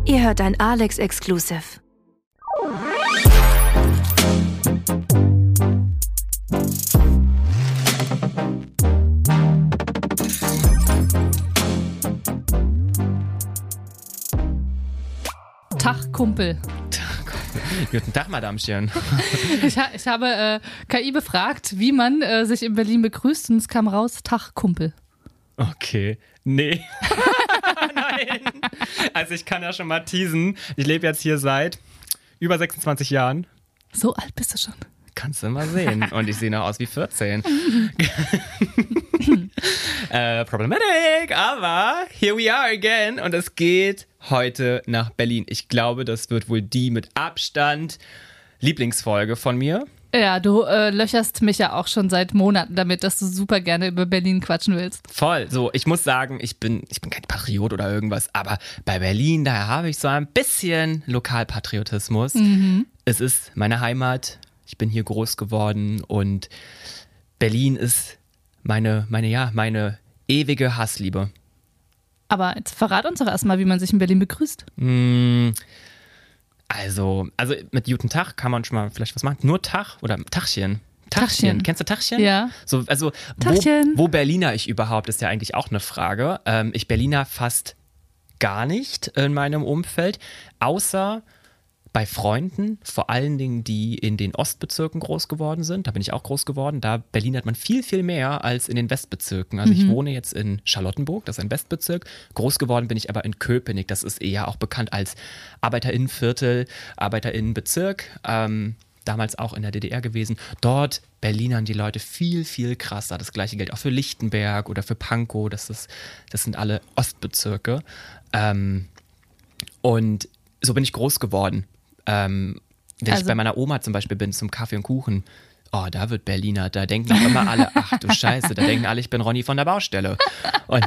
Ihr hört ein Alex-Exclusive. Tag, Kumpel. Guten Tag, Madamchen. Ich habe KI befragt, wie man sich in Berlin begrüßt, und es kam raus, Tag, Kumpel. Okay. Nee. Nein. Also ich kann ja schon mal teasen. Ich lebe jetzt hier seit über 26 Jahren. So alt bist du schon. Kannst du mal sehen. Und ich sehe noch aus wie 14. Problematic, aber here we are again. Und es geht heute nach Berlin. Ich glaube, das wird wohl die mit Abstand Lieblingsfolge von mir. Ja, du löcherst mich ja auch schon seit Monaten damit, dass du super gerne über Berlin quatschen willst. Voll. So, ich muss sagen, ich bin kein Patriot oder irgendwas, aber bei Berlin, daher habe ich so ein bisschen Lokalpatriotismus. Es ist meine Heimat. Ich bin hier groß geworden und Berlin ist meine ewige Hassliebe. Aber jetzt verrat uns doch erstmal, wie man sich in Berlin begrüßt. Also mit Guten Tag kann man schon mal vielleicht was machen. Nur Tag oder Tachchen. Tachchen. Kennst du Tachchen? Ja. So, also Tachchen. Wo Berliner ich überhaupt, ist ja eigentlich auch eine Frage. Ich Berliner fast gar nicht in meinem Umfeld, außer bei Freunden, vor allen Dingen, die in den Ostbezirken groß geworden sind. Da bin ich auch groß geworden. Da Berlin hat man viel, viel mehr als in den Westbezirken. Also ich wohne jetzt in Charlottenburg, das ist ein Westbezirk. Groß geworden bin ich aber in Köpenick. Das ist eher auch bekannt als Arbeiterinnenviertel, Arbeiterinnenbezirk. Damals auch in der DDR gewesen. Dort Berlinern die Leute viel, viel krasser. Das gleiche gilt auch für Lichtenberg oder für Pankow. Das sind alle Ostbezirke. Und so bin ich groß geworden. Wenn ich bei meiner Oma zum Beispiel bin, zum Kaffee und Kuchen, da wird Berliner, da denken auch immer alle, ach du Scheiße, da denken alle, ich bin Ronny von der Baustelle. Und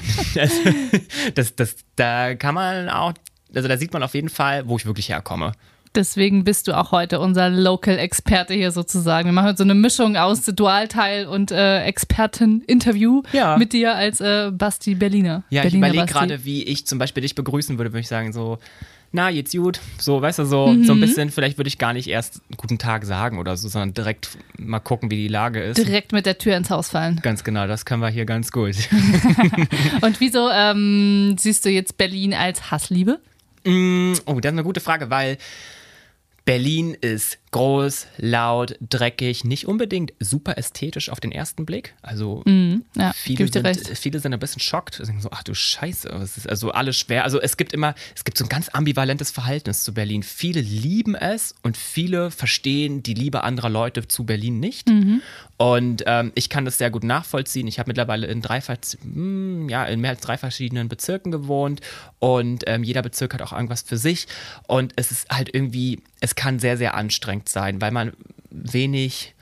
da kann man auch, also da sieht man auf jeden Fall, wo ich wirklich herkomme. Deswegen bist du auch heute unser Local-Experte hier sozusagen. Wir machen heute so eine Mischung aus Dualteil und Experten-Interview mit dir als Basti Berliner. Ja, Berliner ich überlege gerade, wie ich zum Beispiel dich begrüßen würde ich sagen so, na, jetzt gut, so, weißt du, so ein bisschen, vielleicht würde ich gar nicht erst guten Tag sagen oder so, sondern direkt mal gucken, wie die Lage ist. Direkt mit der Tür ins Haus fallen. Ganz genau, das können wir hier ganz gut. Und wieso siehst du jetzt Berlin als Hassliebe? Das ist eine gute Frage, weil Berlin ist groß, laut, dreckig, nicht unbedingt super ästhetisch auf den ersten Blick. Also viele sind ein bisschen schockt. Sagen so, ach du Scheiße, es ist also alles schwer. Also es gibt so ein ganz ambivalentes Verhältnis zu Berlin. Viele lieben es und viele verstehen die Liebe anderer Leute zu Berlin nicht. Und ich kann das sehr gut nachvollziehen. Ich habe mittlerweile in mehr als 3 verschiedenen Bezirken gewohnt und jeder Bezirk hat auch irgendwas für sich. Und es ist halt irgendwie, es kann sehr, sehr anstrengend sein, weil man wenig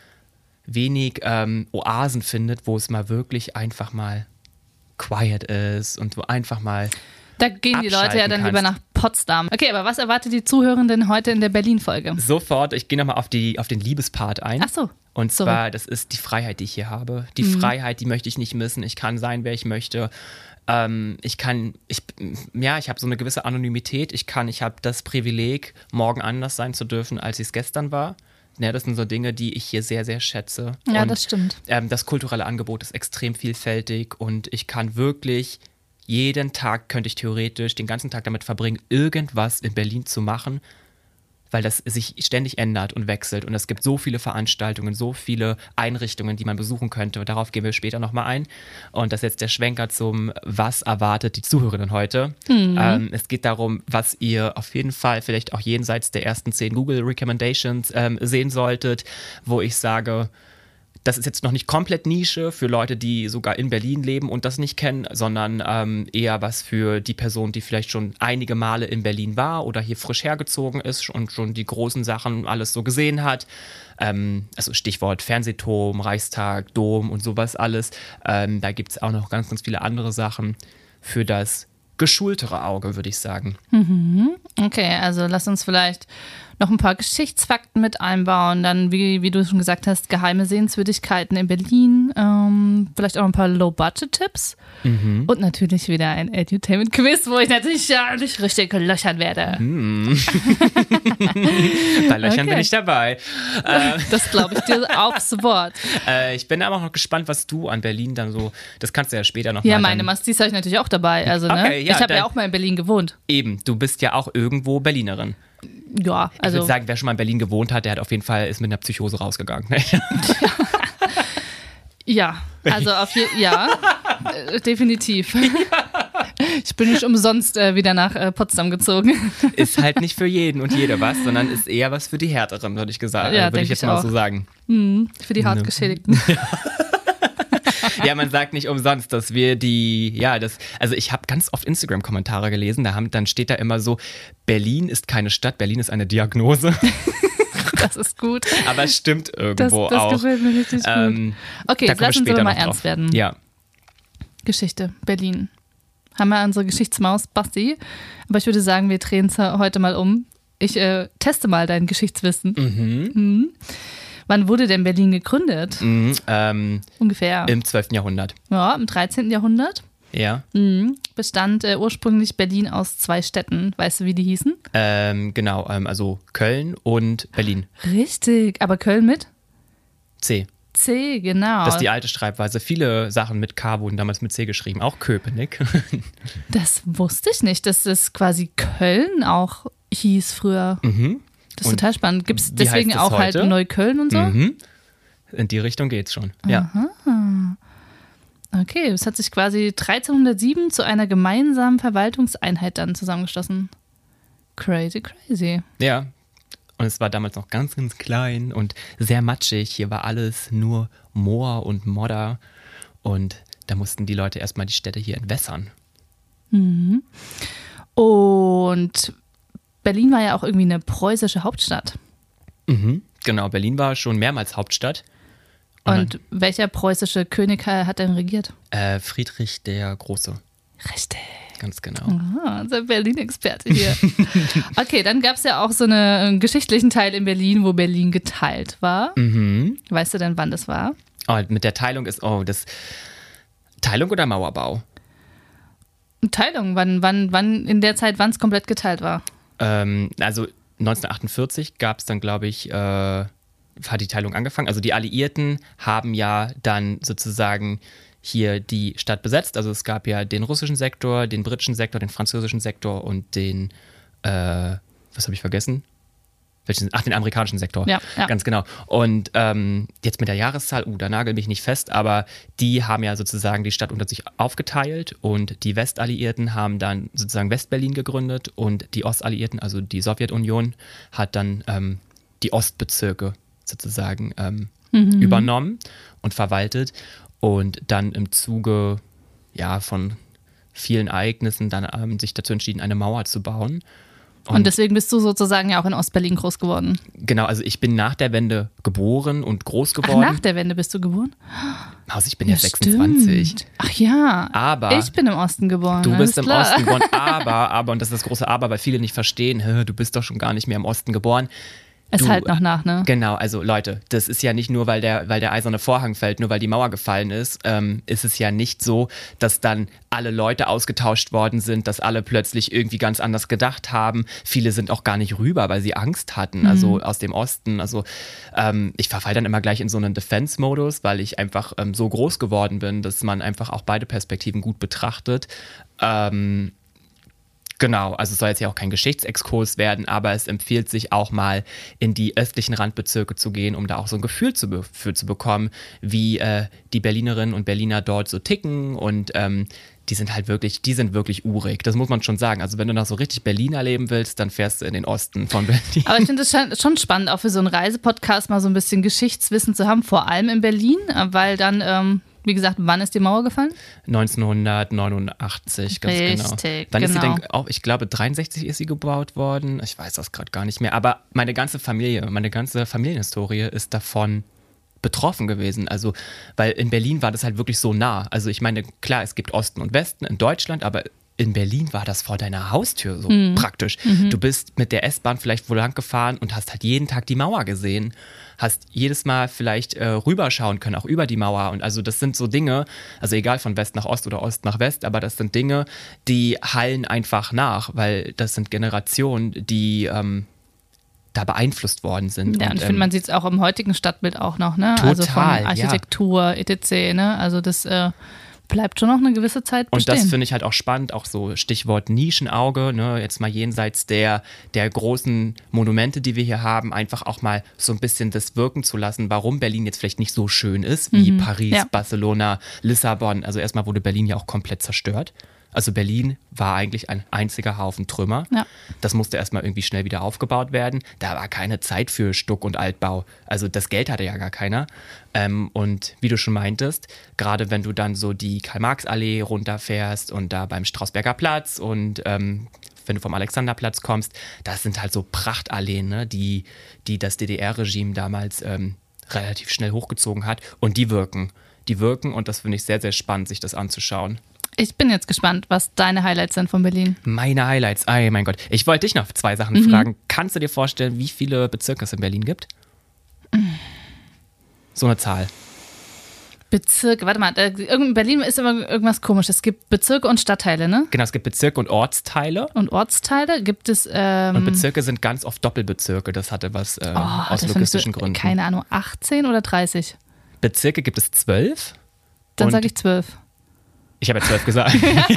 Oasen findet, wo es mal wirklich einfach mal quiet ist und wo einfach mal da gehen die Leute ja dann lieber nach Potsdam. Okay, aber was erwartet die Zuhörenden heute in der Berlin-Folge? Sofort, ich gehe nochmal auf den Liebespart ein. Ach so. Und zwar, das ist die Freiheit, die ich hier habe. Die Freiheit, die möchte ich nicht missen. Ich kann sein, wer ich möchte. Ich habe so eine gewisse Anonymität. Ich habe das Privileg, morgen anders sein zu dürfen, als ich es gestern war. Ja, das sind so Dinge, die ich hier sehr, sehr schätze. Ja, und, das stimmt. Das kulturelle Angebot ist extrem vielfältig und ich kann wirklich jeden Tag, könnte ich theoretisch den ganzen Tag damit verbringen, irgendwas in Berlin zu machen, weil das sich ständig ändert und wechselt und es gibt so viele Veranstaltungen, so viele Einrichtungen, die man besuchen könnte. Darauf gehen wir später nochmal ein. Und das ist jetzt der Schwenker zum, was erwartet die Zuhörerinnen heute. Es geht darum, was ihr auf jeden Fall vielleicht auch jenseits der ersten 10 Google Recommendations sehen solltet, wo ich sage, das ist jetzt noch nicht komplett Nische für Leute, die sogar in Berlin leben und das nicht kennen, sondern eher was für die Person, die vielleicht schon einige Male in Berlin war oder hier frisch hergezogen ist und schon die großen Sachen alles so gesehen hat. Also Stichwort Fernsehturm, Reichstag, Dom und sowas alles. Da gibt es auch noch ganz, ganz viele andere Sachen für das geschultere Auge, würde ich sagen. Okay, also lass uns vielleicht noch ein paar Geschichtsfakten mit einbauen. Dann, wie du schon gesagt hast, geheime Sehenswürdigkeiten in Berlin. Vielleicht auch ein paar Low-Budget-Tipps. Und natürlich wieder ein Edutainment-Quiz, wo ich natürlich nicht richtig löchern werde. Bei Löchern bin ich dabei. Das glaube ich dir aufs Wort. Ich bin aber auch noch gespannt, was du an Berlin dann so, das kannst du ja später noch mal. Ja, meine Mastis habe ich natürlich auch dabei. Also, okay, ich habe ja auch mal in Berlin gewohnt. Eben, du bist ja auch irgendwo Berlinerin. Ja, also. Ich würde sagen, wer schon mal in Berlin gewohnt hat, der hat auf jeden Fall ist mit einer Psychose rausgegangen. Ja, also definitiv. Ja. Ich bin nicht umsonst wieder nach Potsdam gezogen. Ist halt nicht für jeden und jede was, sondern ist eher was für die Härteren, würde ich jetzt mal so sagen. Für die Hartgeschädigten. Ja, man sagt nicht umsonst, dass wir also ich habe ganz oft Instagram-Kommentare gelesen, dann steht da immer so, Berlin ist keine Stadt, Berlin ist eine Diagnose. Das ist gut. Aber es stimmt irgendwo auch. Das gefällt mir richtig gut. Okay, jetzt lassen wir mal ernst werden. Ja. Geschichte, Berlin. Haben wir unsere Geschichtsmaus, Basti. Aber ich würde sagen, wir drehen es heute mal um. Ich teste mal dein Geschichtswissen. Wann wurde denn Berlin gegründet? Ungefähr. Im 12. Jahrhundert. Ja, im 13. Jahrhundert. Ja. Bestand ursprünglich Berlin aus 2 Städten. Weißt du, wie die hießen? Genau, also Köln und Berlin. Richtig, aber Köln mit? C, genau. Das ist die alte Schreibweise. Viele Sachen mit K wurden damals mit C geschrieben, auch Köpenick. Das wusste ich nicht, dass das quasi Köln auch hieß früher. Das ist total spannend. Gibt es deswegen auch heute? Halt Neukölln und so? In die Richtung geht's schon, ja. Okay, es hat sich quasi 1307 zu einer gemeinsamen Verwaltungseinheit dann zusammengeschlossen. Crazy. Ja, und es war damals noch ganz, ganz klein und sehr matschig. Hier war alles nur Moor und Modder und da mussten die Leute erstmal die Städte hier entwässern. Und Berlin war ja auch irgendwie eine preußische Hauptstadt. Genau, Berlin war schon mehrmals Hauptstadt. Und welcher preußische König hat denn regiert? Friedrich der Große. Richtig. Ganz genau. Unser Berlin-Experte hier. Okay, dann gab es ja auch so einen geschichtlichen Teil in Berlin, wo Berlin geteilt war. Weißt du denn, wann das war? Oh, mit der Teilung das Teilung oder Mauerbau? Teilung, wann in der Zeit, wann es komplett geteilt war? Also 1948 gab es dann, glaube ich, hat die Teilung angefangen. Also die Alliierten haben ja dann sozusagen hier die Stadt besetzt. Also es gab ja den russischen Sektor, den britischen Sektor, den französischen Sektor und den, was habe ich vergessen? Den amerikanischen Sektor. Ja. Ganz genau. Und jetzt mit der Jahreszahl, da nagel mich nicht fest, aber die haben ja sozusagen die Stadt unter sich aufgeteilt und die Westalliierten haben dann sozusagen Westberlin gegründet und die Ostalliierten, also die Sowjetunion, hat dann die Ostbezirke sozusagen übernommen und verwaltet und dann im Zuge von vielen Ereignissen dann sich dazu entschieden, eine Mauer zu bauen. Und deswegen bist du sozusagen ja auch in Ostberlin groß geworden. Genau, also ich bin nach der Wende geboren und groß geworden. Ach, nach der Wende bist du geboren? Also ich bin ja 26. Stimmt. Ach ja, aber ich bin im Osten geboren. Du bist im Osten geboren, aber, und das ist das große Aber, weil viele nicht verstehen, du bist doch schon gar nicht mehr im Osten geboren. Es halt noch nach, ne? Genau, also Leute, das ist ja nicht nur, weil der eiserne Vorhang fällt, nur weil die Mauer gefallen ist es ja nicht so, dass dann alle Leute ausgetauscht worden sind, dass alle plötzlich irgendwie ganz anders gedacht haben. Viele sind auch gar nicht rüber, weil sie Angst hatten, also aus dem Osten. Also ich verfall dann immer gleich in so einen Defense-Modus, weil ich einfach so groß geworden bin, dass man einfach auch beide Perspektiven gut betrachtet. Genau, also es soll jetzt ja auch kein Geschichtsexkurs werden, aber es empfiehlt sich auch mal in die östlichen Randbezirke zu gehen, um da auch so ein Gefühl für zu bekommen, wie die Berlinerinnen und Berliner dort so ticken und die sind wirklich urig, das muss man schon sagen. Also wenn du noch so richtig Berlin erleben willst, dann fährst du in den Osten von Berlin. Aber ich finde es schon spannend, auch für so einen Reisepodcast mal so ein bisschen Geschichtswissen zu haben, vor allem in Berlin, weil dann wie gesagt, wann ist die Mauer gefallen? 1989, ganz genau. Wann ist sie denn auch? Ich glaube, 63 ist sie gebaut worden. Ich weiß das gerade gar nicht mehr. Aber meine ganze Familienhistorie ist davon betroffen gewesen. Also, weil in Berlin war das halt wirklich so nah. Also ich meine, klar, es gibt Osten und Westen in Deutschland, aber in Berlin war das vor deiner Haustür so praktisch. Du bist mit der S-Bahn vielleicht wo lang gefahren und hast halt jeden Tag die Mauer gesehen. Hast jedes Mal vielleicht rüberschauen können, auch über die Mauer. Und also das sind so Dinge, also egal von West nach Ost oder Ost nach West, aber das sind Dinge, die hallen einfach nach, weil das sind Generationen, die da beeinflusst worden sind. Ja, und ich finde, man sieht es auch im heutigen Stadtbild auch noch, ne? Total, also von Architektur, etc., ne? Also das bleibt schon noch eine gewisse Zeit bestehen. Und das finde ich halt auch spannend, auch so Stichwort Nischenauge, ne? Jetzt mal jenseits der großen Monumente, die wir hier haben, einfach auch mal so ein bisschen das wirken zu lassen, warum Berlin jetzt vielleicht nicht so schön ist wie Paris, Barcelona, Lissabon. Also erstmal wurde Berlin ja auch komplett zerstört. Also Berlin war eigentlich ein einziger Haufen Trümmer. Ja. Das musste erstmal irgendwie schnell wieder aufgebaut werden. Da war keine Zeit für Stuck- und Altbau. Also das Geld hatte ja gar keiner. Und wie du schon meintest, gerade wenn du dann so die Karl-Marx-Allee runterfährst und da beim Strausberger Platz und wenn du vom Alexanderplatz kommst, das sind halt so Prachtalleen, ne, die das DDR-Regime damals relativ schnell hochgezogen hat. Und die wirken. Und das finde ich sehr, sehr spannend, sich das anzuschauen. Ich bin jetzt gespannt, was deine Highlights sind von Berlin. Meine Highlights, oh mein Gott. Ich wollte dich noch 2 Sachen fragen. Kannst du dir vorstellen, wie viele Bezirke es in Berlin gibt? So eine Zahl. Bezirke, warte mal, in Berlin ist immer irgendwas komisches. Es gibt Bezirke und Stadtteile, ne? Genau, es gibt Bezirke und Ortsteile. Und Ortsteile gibt es. Und Bezirke sind ganz oft Doppelbezirke. Das hatte was aus logistischen Gründen. Keine Ahnung, 18 oder 30? Bezirke gibt es 12. Dann sage ich 12. Ich habe ja 12 gesagt.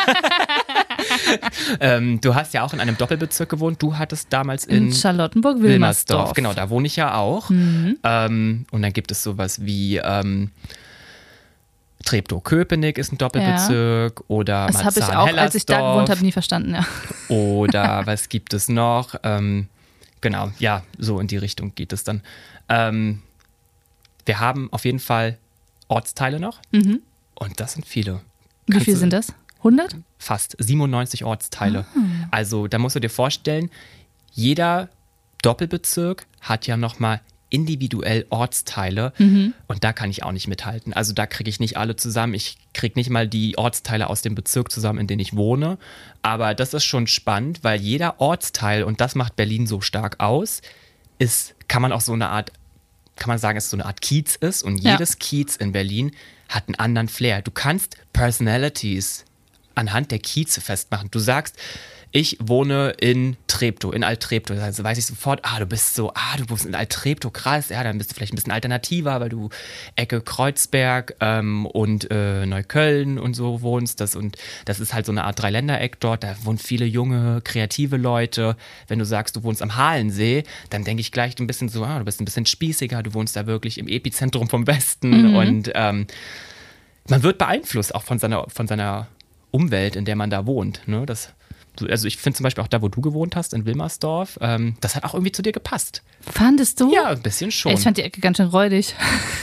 Du hast ja auch in einem Doppelbezirk gewohnt. Du hattest damals in Charlottenburg-Wilmersdorf. Genau, da wohne ich ja auch. Und dann gibt es sowas wie Treptow-Köpenick ist ein Doppelbezirk oder das habe ich auch, als ich da gewohnt habe, nie verstanden. Ja. Oder was gibt es noch? Genau, ja, so in die Richtung geht es dann. Wir haben auf jeden Fall Ortsteile noch und das sind viele. Wie viel sind das? 100? Fast 97 Ortsteile. Also da musst du dir vorstellen, jeder Doppelbezirk hat ja nochmal individuell Ortsteile und da kann ich auch nicht mithalten. Also da kriege ich nicht alle zusammen. Ich kriege nicht mal die Ortsteile aus dem Bezirk zusammen, in dem ich wohne. Aber das ist schon spannend, weil jeder Ortsteil, und das macht Berlin so stark aus, kann man sagen, dass es so eine Art Kiez ist und jedes Kiez in Berlin hat einen anderen Flair. Du kannst Personalities anhand der Kieze festmachen. Du sagst, ich wohne in Treptow, in Alt-Treptow. Also weiß ich sofort, du wohnst in Alt-Treptow, krass. Ja, dann bist du vielleicht ein bisschen alternativer, weil du Ecke Kreuzberg und Neukölln und so wohnst. Das ist halt so eine Art Dreiländereck dort. Da wohnen viele junge, kreative Leute. Wenn du sagst, du wohnst am Halensee, dann denke ich gleich ein bisschen so, du bist ein bisschen spießiger. Du wohnst da wirklich im Epizentrum vom Westen. Und man wird beeinflusst auch von seiner Umwelt, in der man da wohnt. Ne? Also ich finde zum Beispiel auch da, wo du gewohnt hast, in Wilmersdorf, das hat auch irgendwie zu dir gepasst. Fandest du? Ja, ein bisschen schon. Ich fand die Ecke ganz schön räudig.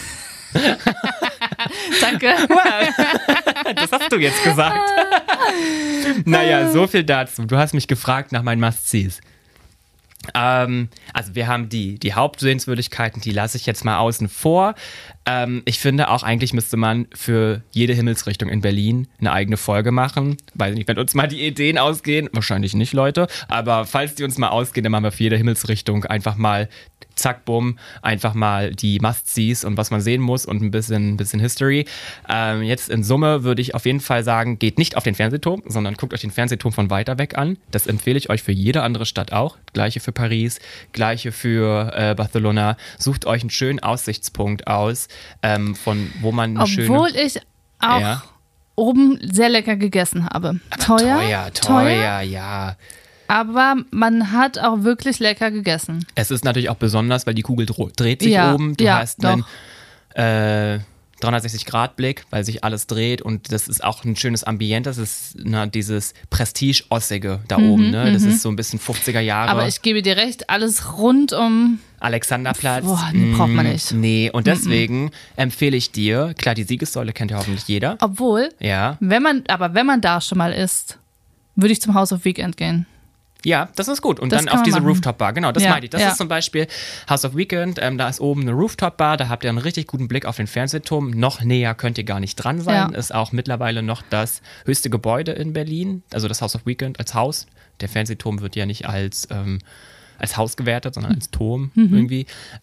Danke. Das hast du jetzt gesagt. Naja, so viel dazu. Du hast mich gefragt nach meinen Must-Sees. Also wir haben die Hauptsehenswürdigkeiten, die lasse ich jetzt mal außen vor. Ich finde auch, eigentlich müsste man für jede Himmelsrichtung in Berlin eine eigene Folge machen. Weiß nicht, wenn uns mal die Ideen ausgehen, wahrscheinlich nicht, Leute, aber falls die uns mal ausgehen, dann machen wir für jede Himmelsrichtung einfach mal zack, bumm, einfach mal die Must-Sees und was man sehen muss und ein bisschen History. Jetzt in Summe würde ich auf jeden Fall sagen, geht nicht auf den Fernsehturm, sondern guckt euch den Fernsehturm von weiter weg an. Das empfehle ich euch für jede andere Stadt auch. Gleiche für Paris, gleiche für Barcelona. Sucht euch einen schönen Aussichtspunkt aus, von wo man eine schöne... Obwohl ich auch oben sehr lecker gegessen habe. Teuer, ja. Aber man hat auch wirklich lecker gegessen. Es ist natürlich auch besonders, weil die Kugel dreht sich oben. Du hast einen 360-Grad-Blick, weil sich alles dreht und das ist auch ein schönes Ambiente. Das ist dieses Prestige-Ossige da oben. Ne? Das ist so ein bisschen 50er Jahre. Aber ich gebe dir recht, alles rund um Alexanderplatz. Braucht man nicht. Nee, und deswegen empfehle ich dir, klar, die Siegessäule kennt ja hoffentlich jeder. Obwohl, wenn man da schon mal ist, würde ich zum House of Weekend gehen. Ja, das ist gut. Und Das dann kann auf man diese machen. Rooftop-Bar. Genau, das Ja, meinte ich. Das ja. ist zum Beispiel House of Weekend. Da ist oben eine Rooftop-Bar. Da habt ihr einen richtig guten Blick auf den Fernsehturm. Noch näher könnt ihr gar nicht dran sein. Ja. Ist auch mittlerweile noch das höchste Gebäude in Berlin. Also das House of Weekend als Haus. Der Fernsehturm wird ja nicht als Haus gewertet, sondern als Turm irgendwie.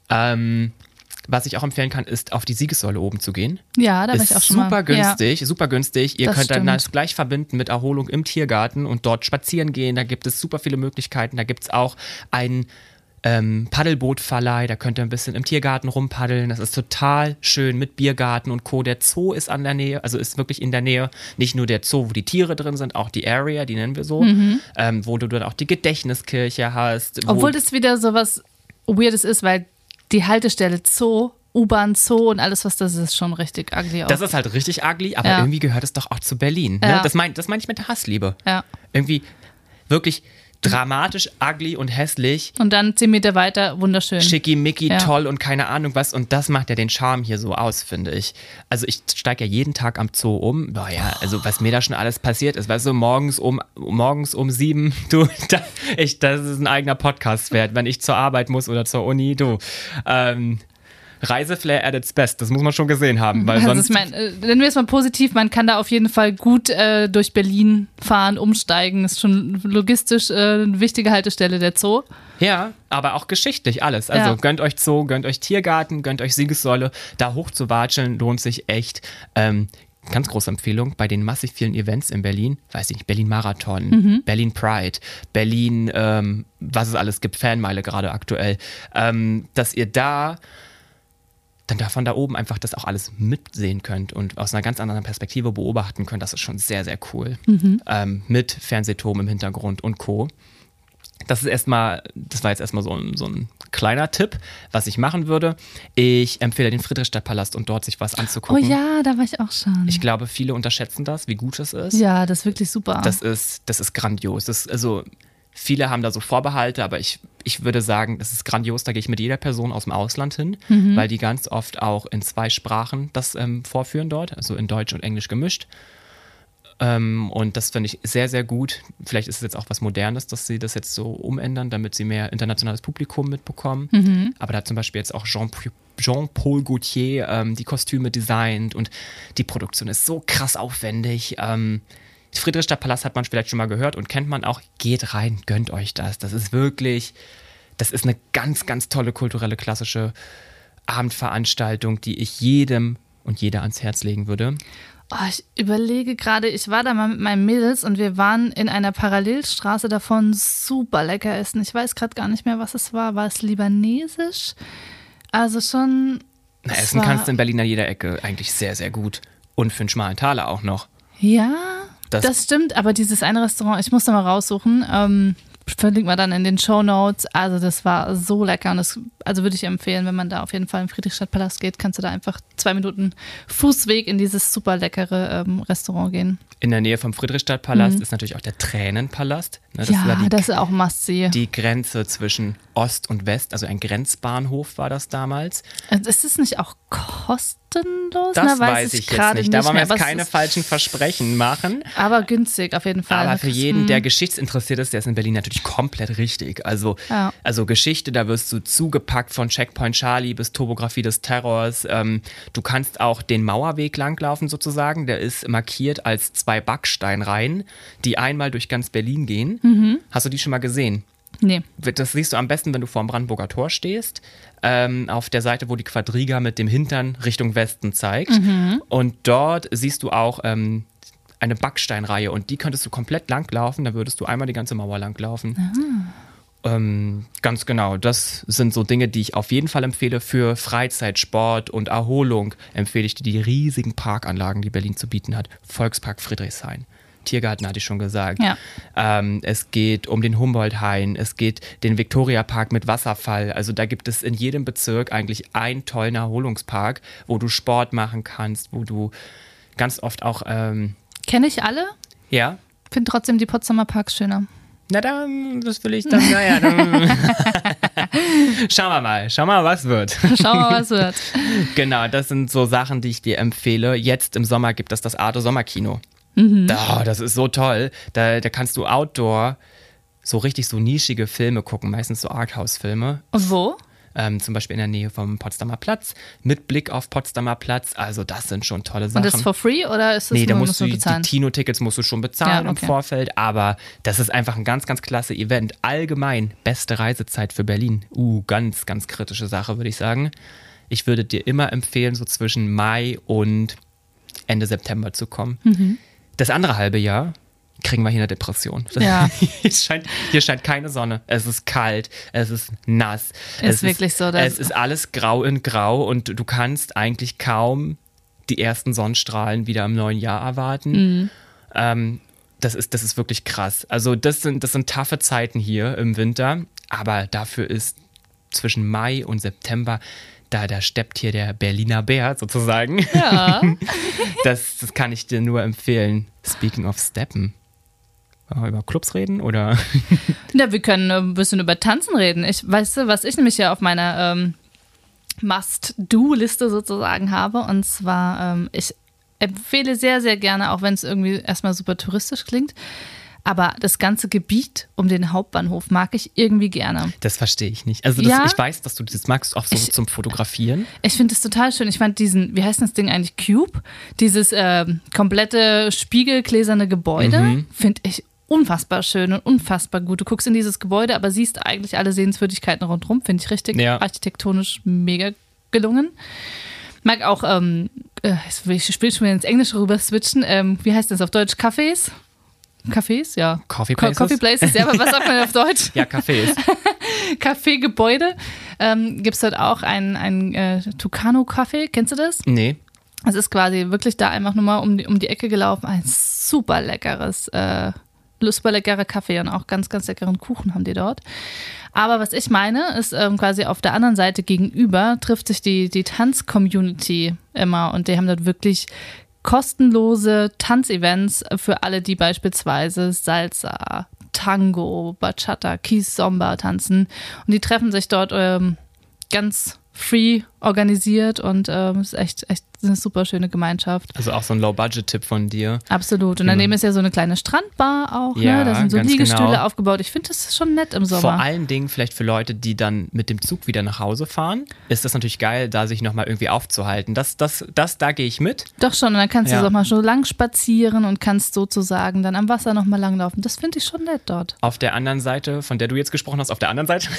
Was ich auch empfehlen kann, ist auf die Siegessäule oben zu gehen. Ja, da war Ist ich auch schon mal. super günstig, super günstig. Ihr Das könnt dann stimmt. das gleich verbinden mit Erholung im Tiergarten und dort spazieren gehen. Da gibt es super viele Möglichkeiten. Da gibt es auch einen Paddelbootverleih. Da könnt ihr ein bisschen im Tiergarten rumpaddeln. Das ist total schön mit Biergarten und Co. Der Zoo ist an der Nähe, also ist wirklich in der Nähe. Nicht nur der Zoo, wo die Tiere drin sind, auch die Area, die nennen wir so. Wo du dann auch die Gedächtniskirche hast. Obwohl das wieder so was Weirdes ist, weil die Haltestelle Zoo, U-Bahn Zoo und alles, was das ist, schon richtig ugly aus. Das ist halt richtig ugly, aber Ja. irgendwie gehört es doch auch zu Berlin. Ne? Ja. Das mein ich mit der Hassliebe. Ja. Irgendwie wirklich dramatisch, ugly und hässlich, Und dann 10 Meter weiter, wunderschön. schickimicki, Ja. toll und keine Ahnung was. Und das macht ja den Charme hier so aus, finde ich. Also ich steige ja jeden Tag am Zoo um. Boah ja, also was mir da schon alles passiert ist. Weißt du, morgens um 7, das ist ein eigener Podcast wert, wenn ich zur Arbeit muss oder zur Uni, du. Reiseflair at its best, das muss man schon gesehen haben, weil Also sonst... ich meine, nennen wir es mal positiv, man kann da auf jeden Fall gut durch Berlin fahren, umsteigen. Ist schon logistisch eine wichtige Haltestelle, der Zoo. Ja, aber auch geschichtlich alles. Also Ja. gönnt euch Zoo, gönnt euch Tiergarten, gönnt euch Siegessäule. Da hoch zu watscheln lohnt sich echt. Ganz große Empfehlung bei den massiv vielen Events in Berlin, weiß ich nicht, Berlin Marathon, Berlin Pride, Berlin, was es alles gibt, Fanmeile gerade aktuell, dass ihr da dann von da oben einfach das auch alles mitsehen könnt und aus einer ganz anderen Perspektive beobachten könnt. Das ist schon sehr, sehr cool. Mit Fernsehturm im Hintergrund und Co. Das war jetzt erstmal so ein kleiner Tipp, was ich machen würde. Ich empfehle den Friedrichstadtpalast und dort sich was Oh anzugucken. ja, da war ich auch schon. Ich glaube, viele unterschätzen das, wie gut es ist. Ja, das ist wirklich super. Das ist grandios. Viele haben da so Vorbehalte, aber ich würde sagen, das ist grandios. Da gehe ich mit jeder Person aus dem Ausland hin, weil die ganz oft auch in 2 Sprachen das vorführen dort, also in Deutsch und Englisch gemischt. Und das finde ich sehr, sehr gut. Vielleicht ist es jetzt auch was Modernes, dass sie das jetzt so umändern, damit sie mehr internationales Publikum mitbekommen. Aber da hat zum Beispiel jetzt auch Jean-Paul Gaultier die Kostüme designt und die Produktion ist so krass aufwendig. Friedrichstadtpalast hat man vielleicht schon mal gehört und kennt man auch. Geht rein, gönnt euch das. Das ist eine ganz, ganz tolle kulturelle, klassische Abendveranstaltung, die ich jedem und jeder ans Herz legen würde. Oh, ich überlege gerade, ich war da mal mit meinen Mädels und wir waren in einer Parallelstraße davon super lecker essen. Ich weiß gerade gar nicht mehr, was es war. War es libanesisch? Also schon... Essen kannst du in Berlin an jeder Ecke eigentlich sehr, sehr gut. Und für einen schmalen Taler auch noch. Ja, das stimmt, aber dieses eine Restaurant, ich muss da mal raussuchen, verlinken wir dann in den Shownotes. Also das war so lecker und also würde ich empfehlen, wenn man da auf jeden Fall im Friedrichstadtpalast geht, kannst du da einfach 2 Minuten Fußweg in dieses super leckere Restaurant gehen. In der Nähe vom Friedrichstadtpalast ist natürlich auch der Tränenpalast. Ne, Das ist auch must-see. Die Grenze zwischen Ost und West, also ein Grenzbahnhof war das damals. Ist es nicht auch kostenlos? Das weiß ich jetzt nicht. Da wollen wir mehr, jetzt keine falschen Versprechen machen. Aber günstig auf jeden Fall. Aber für jeden, der geschichtsinteressiert ist, der ist in Berlin natürlich komplett richtig. Also Geschichte, da wirst du zugepackt von Checkpoint Charlie bis Topografie des Terrors. Du kannst auch den Mauerweg langlaufen sozusagen. Der ist markiert als 2 Backsteinreihen, die einmal durch ganz Berlin gehen. Hast du die schon mal gesehen? Nee. Das siehst du am besten, wenn du vor dem Brandenburger Tor stehst, auf der Seite, wo die Quadriga mit dem Hintern Richtung Westen zeigt. Und dort siehst du auch eine Backsteinreihe und die könntest du komplett langlaufen, da würdest du einmal die ganze Mauer langlaufen. Ganz genau, das sind so Dinge, die ich auf jeden Fall empfehle für Freizeit, Sport und Erholung. Empfehle ich dir die riesigen Parkanlagen, die Berlin zu bieten hat. Volkspark Friedrichshain. Tiergarten hatte ich schon gesagt. Ja. Es geht um den Humboldt-Hain, es geht den Viktoriapark mit Wasserfall. Also da gibt es in jedem Bezirk eigentlich einen tollen Erholungspark, wo du Sport machen kannst, wo du ganz oft auch... Kenne ich alle? Ja? Finde trotzdem die Potsdamer Parks schöner. Na dann, das will ich dann, naja, dann schauen wir mal, was wird. Schauen wir mal, was wird. Genau, das sind so Sachen, die ich dir empfehle. Jetzt im Sommer gibt es das Arte Sommerkino. Das ist so toll. Da kannst du Outdoor so richtig so nischige Filme gucken, meistens so Arthouse-Filme. Und wo? Zum Beispiel in der Nähe vom Potsdamer Platz, mit Blick auf Potsdamer Platz. Also das sind schon tolle Sachen. Und das for free oder ist das Nee, da nur, musst du die bezahlen? Kino-Tickets musst du schon bezahlen Ja, okay. im Vorfeld, aber das ist einfach ein ganz, ganz klasse Event. Allgemein beste Reisezeit für Berlin. Ganz, ganz kritische Sache, würde ich sagen. Ich würde dir immer empfehlen, so zwischen Mai und Ende September zu kommen. Das andere halbe Jahr kriegen wir hier eine Depression. Ja. Hier scheint keine Sonne. Es ist kalt, es ist nass. Ist wirklich so. Es ist alles grau in grau und du kannst eigentlich kaum die ersten Sonnenstrahlen wieder im neuen Jahr erwarten. Das ist wirklich krass. Also das sind taffe Zeiten hier im Winter, aber dafür ist zwischen Mai und September, da steppt hier der Berliner Bär sozusagen. Ja. Das kann ich dir nur empfehlen. Speaking of Steppen. Wollen wir über Clubs reden oder? Ja, wir können ein bisschen über Tanzen reden. Weißt du, was ich nämlich ja auf meiner Must-Do-Liste sozusagen habe? Und zwar, ich empfehle sehr, sehr gerne, auch wenn es irgendwie erstmal super touristisch klingt, aber das ganze Gebiet um den Hauptbahnhof mag ich irgendwie gerne. Das verstehe ich nicht. Also Ja? ich weiß, dass du das magst, auch so zum Fotografieren. Ich finde es total schön. Ich fand wie heißt das Ding eigentlich? Cube? Dieses komplette spiegelgläserne Gebäude, finde ich unfassbar schön und unfassbar gut. Du guckst in dieses Gebäude, aber siehst eigentlich alle Sehenswürdigkeiten rundherum. Finde ich richtig architektonisch mega gelungen. Mag auch, ich will schon wieder ins Englische rüber switchen. Wie heißt das auf Deutsch? Cafés? Cafés, ja. Coffee Places? Coffee Places, ja, aber was sagt man auf Deutsch? Ja, Cafés. Kaffeegebäude. Gibt es dort auch ein Tucano-Café, kennst du das? Nee. Es ist quasi wirklich da einfach nur mal um die Ecke gelaufen. Ein super leckeres, super leckerer Kaffee und auch ganz, ganz leckeren Kuchen haben die dort. Aber was ich meine, ist quasi auf der anderen Seite gegenüber trifft sich die Tanz-Community immer und die haben dort wirklich kostenlose Tanzevents für alle, die beispielsweise Salsa, Tango, Bachata, Kizomba tanzen. Und die treffen sich dort ganz free organisiert und ist echt eine super schöne Gemeinschaft. Also auch so ein Low-Budget-Tipp von dir. Absolut. Und daneben ist ja so eine kleine Strandbar auch. Ja, ne? Da sind so ganz Liegestühle genau. aufgebaut. Ich finde, das ist schon nett im Sommer. Vor allen Dingen vielleicht für Leute, die dann mit dem Zug wieder nach Hause fahren, ist das natürlich geil, da sich nochmal irgendwie aufzuhalten. Da gehe ich mit. Doch schon. Und dann kannst du Ja. auch mal so lang spazieren und kannst sozusagen dann am Wasser nochmal langlaufen. Das finde ich schon nett dort. Auf der anderen Seite, von der du jetzt gesprochen hast, auf der anderen Seite.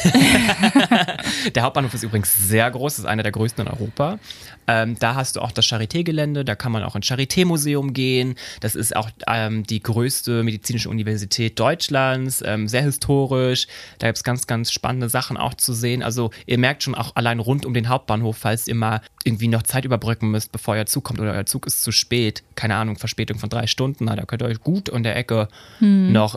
Der Hauptbahnhof ist übrigens sehr groß, das ist einer der größten in Europa. Da hast du auch das Charité-Gelände, da kann man auch ins Charité-Museum gehen. Das ist auch die größte medizinische Universität Deutschlands, sehr historisch. Da gibt es ganz, ganz spannende Sachen auch zu sehen. Also ihr merkt schon auch allein rund um den Hauptbahnhof, falls ihr mal irgendwie noch Zeit überbrücken müsst, bevor euer Zug kommt oder euer Zug ist zu spät. Keine Ahnung, Verspätung von 3 Stunden. Da könnt ihr euch gut in der Ecke noch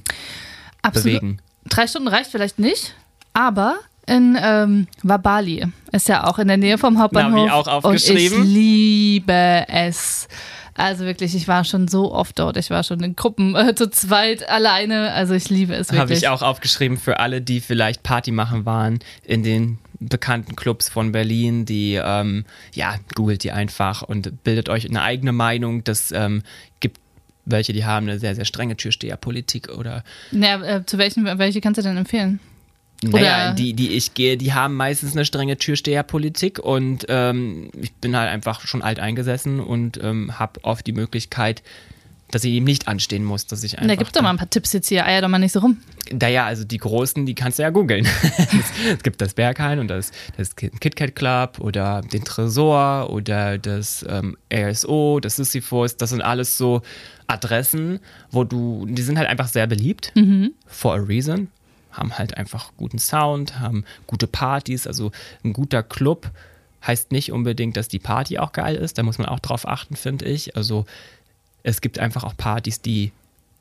bewegen. 3 Stunden reicht vielleicht nicht, aber in Wabali ist ja auch in der Nähe vom Hauptbahnhof. Navi auch aufgeschrieben. Und ich liebe es. Also wirklich, ich war schon so oft dort. Ich war schon in Gruppen zu zweit, alleine. Also ich liebe es wirklich. Habe ich auch aufgeschrieben für alle, die vielleicht Party machen waren in den bekannten Clubs von Berlin, die, googelt die einfach und bildet euch eine eigene Meinung. Das gibt welche, die haben eine sehr, sehr strenge Türsteherpolitik oder... Welche kannst du denn empfehlen? Naja, die ich gehe, die haben meistens eine strenge Türsteherpolitik und ich bin halt einfach schon alt eingesessen und habe oft die Möglichkeit, dass ich ihm nicht anstehen muss, dass ich einfach... Da gibt's doch mal ein paar Tipps jetzt hier, eier doch mal nicht so rum. Naja, also die großen, die kannst du ja googeln. Es gibt das Berghain und das KitKat Club oder den Tresor oder das RSO, das Sisyphus, das sind alles so Adressen, die sind halt einfach sehr beliebt, for a reason, haben halt einfach guten Sound, haben gute Partys, also ein guter Club heißt nicht unbedingt, dass die Party auch geil ist, da muss man auch drauf achten, finde ich, also es gibt einfach auch Partys, die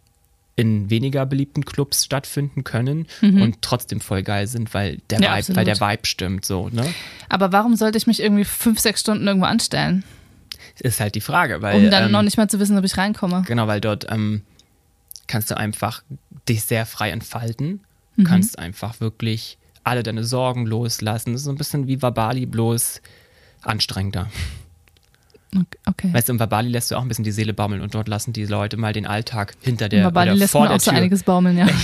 in weniger beliebten Clubs stattfinden können und trotzdem voll geil sind, weil der Vibe stimmt so, ne? Aber warum sollte ich mich irgendwie 5-6 Stunden irgendwo anstellen? Ist halt die Frage, weil... Um dann noch nicht mal zu wissen, ob ich reinkomme. Genau, weil dort kannst du einfach dich sehr frei entfalten, kannst einfach wirklich alle deine Sorgen loslassen. Das ist so ein bisschen wie Wabali, bloß anstrengender. okay. Weißt du, in Bali lässt du auch ein bisschen die Seele baumeln und dort lassen die Leute mal den Alltag hinter der Bali oder lässt vor man der auch so Tür. einiges baumeln, ja.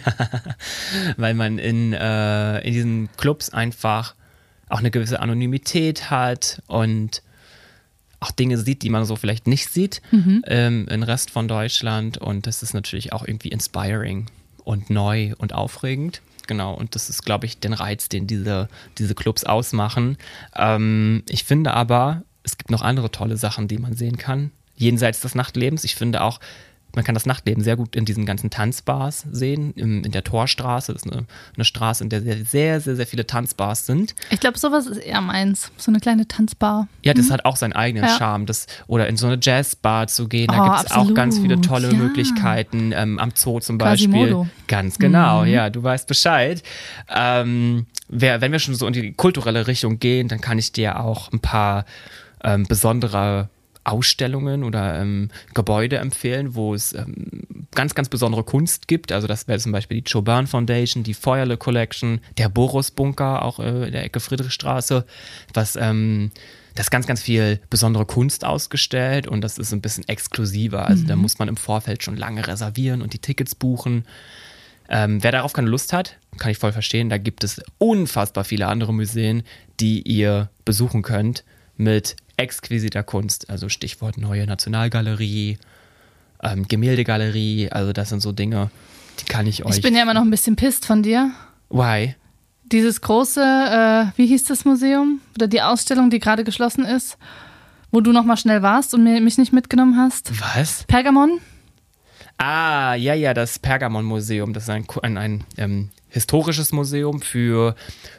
Weil man in diesen Clubs einfach auch eine gewisse Anonymität hat und auch Dinge sieht, die man so vielleicht nicht sieht im Rest von Deutschland. Und das ist natürlich auch irgendwie inspiring und neu und aufregend. Genau, und das ist, glaube ich, den Reiz, den diese Clubs ausmachen. Ich finde aber, es gibt noch andere tolle Sachen, die man sehen kann, jenseits des Nachtlebens. Ich finde auch, man kann das Nachtleben sehr gut in diesen ganzen Tanzbars sehen, in der Torstraße. Das ist eine Straße, in der sehr, sehr, sehr viele Tanzbars sind. Ich glaube, sowas ist eher meins. So eine kleine Tanzbar. Ja, das hat auch seinen eigenen Charme. Oder in so eine Jazzbar zu gehen, da gibt es auch ganz viele tolle Möglichkeiten. Am Zoo zum Beispiel. Quasimodo. Ganz genau, ja, du weißt Bescheid. Wenn wir schon so in die kulturelle Richtung gehen, dann kann ich dir auch ein paar besondere Ausstellungen oder Gebäude empfehlen, wo es ganz, ganz besondere Kunst gibt. Also das wäre zum Beispiel die Joburn Foundation, die Feuerle Collection, der Boris Bunker, auch in der Ecke Friedrichstraße, das ganz, ganz viel besondere Kunst ausgestellt und das ist ein bisschen exklusiver. Also da muss man im Vorfeld schon lange reservieren und die Tickets buchen. Wer darauf keine Lust hat, kann ich voll verstehen. Da gibt es unfassbar viele andere Museen, die ihr besuchen könnt mit exquisiter Kunst, also Stichwort Neue Nationalgalerie, Gemäldegalerie, also das sind so Dinge, die kann ich euch... Ich bin ja immer noch ein bisschen pisst von dir. Why? Dieses große, wie hieß das Museum? Oder die Ausstellung, die gerade geschlossen ist, wo du nochmal schnell warst und mich nicht mitgenommen hast. Was? Pergamon? Ah, ja, das Pergamon-Museum, das ist ein historisches Museum für